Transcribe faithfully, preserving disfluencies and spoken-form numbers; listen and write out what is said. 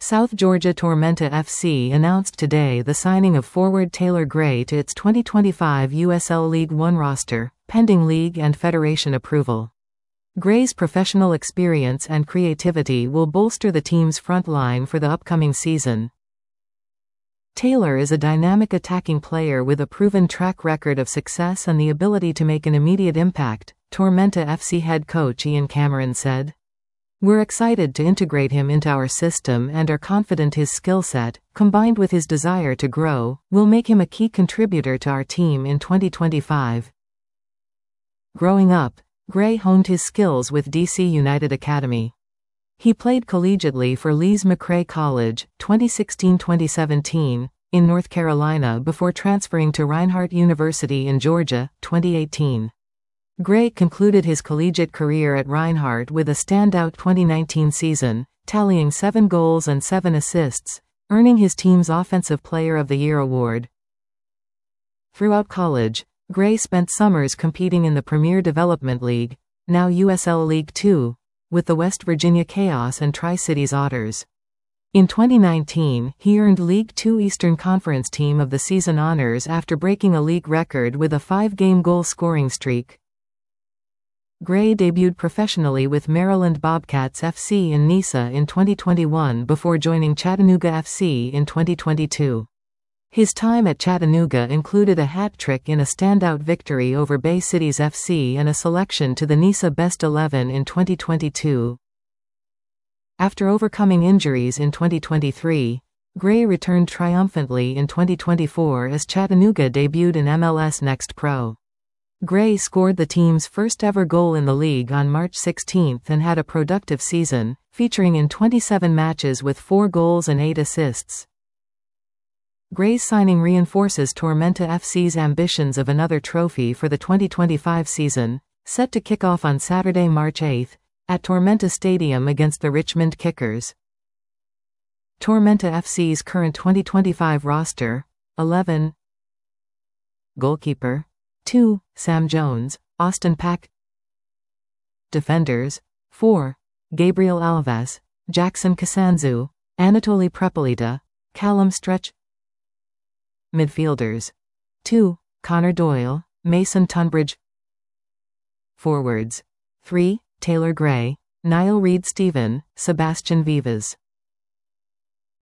South Georgia Tormenta F C announced today the signing of forward Taylor Gray to its twenty twenty-five U S L League One roster, pending league and federation approval. Gray's professional experience and creativity will bolster the team's front line for the upcoming season. Taylor is a dynamic attacking player with a proven track record of success and the ability to make an immediate impact, Tormenta F C head coach Ian Cameron said. "We're excited to integrate him into our system and are confident his skill set, combined with his desire to grow, will make him a key contributor to our team in twenty twenty-five. Growing up, Gray honed his skills with D C United Academy. He played collegiately for Lees-McRae College, twenty sixteen to twenty seventeen, in North Carolina before transferring to Reinhardt University in Georgia, twenty eighteen. Gray concluded his collegiate career at Reinhardt with a standout twenty nineteen season, tallying seven goals and seven assists, earning his team's Offensive Player of the Year award. Throughout college, Gray spent summers competing in the Premier Development League, now U S L League Two, with the West Virginia Chaos and Tri-Cities Otters. In twenty nineteen, he earned League Two Eastern Conference Team of the Season honors after breaking a league record with a five-game goal-scoring streak. Gray debuted professionally with Maryland Bobcats F C in NISA in twenty twenty-one before joining Chattanooga F C in twenty twenty-two. His time at Chattanooga included a hat trick in a standout victory over Bay Cities F C and a selection to the NISA Best eleven in twenty twenty-two. After overcoming injuries in twenty twenty-three, Gray returned triumphantly in twenty twenty-four as Chattanooga debuted in M L S Next Pro. Gray scored the team's first-ever goal in the league on March sixteenth and had a productive season, featuring in twenty-seven matches with four goals and eight assists. Gray's signing reinforces Tormenta F C's ambitions of another trophy for the twenty twenty-five season, set to kick off on Saturday, March eighth, at Tormenta Stadium against the Richmond Kickers. Tormenta F C's current twenty twenty-five roster: eleven. Goalkeeper: two. Sam Jones, Austin Pack. Defenders: four. Gabriel Alves, Jackson Casanzu, Anatoly Prepolita, Callum Stretch. Midfielders: two. Connor Doyle, Mason Tunbridge. Forwards: three. Taylor Gray, Niall Reed-Stephen, Sebastian Vivas.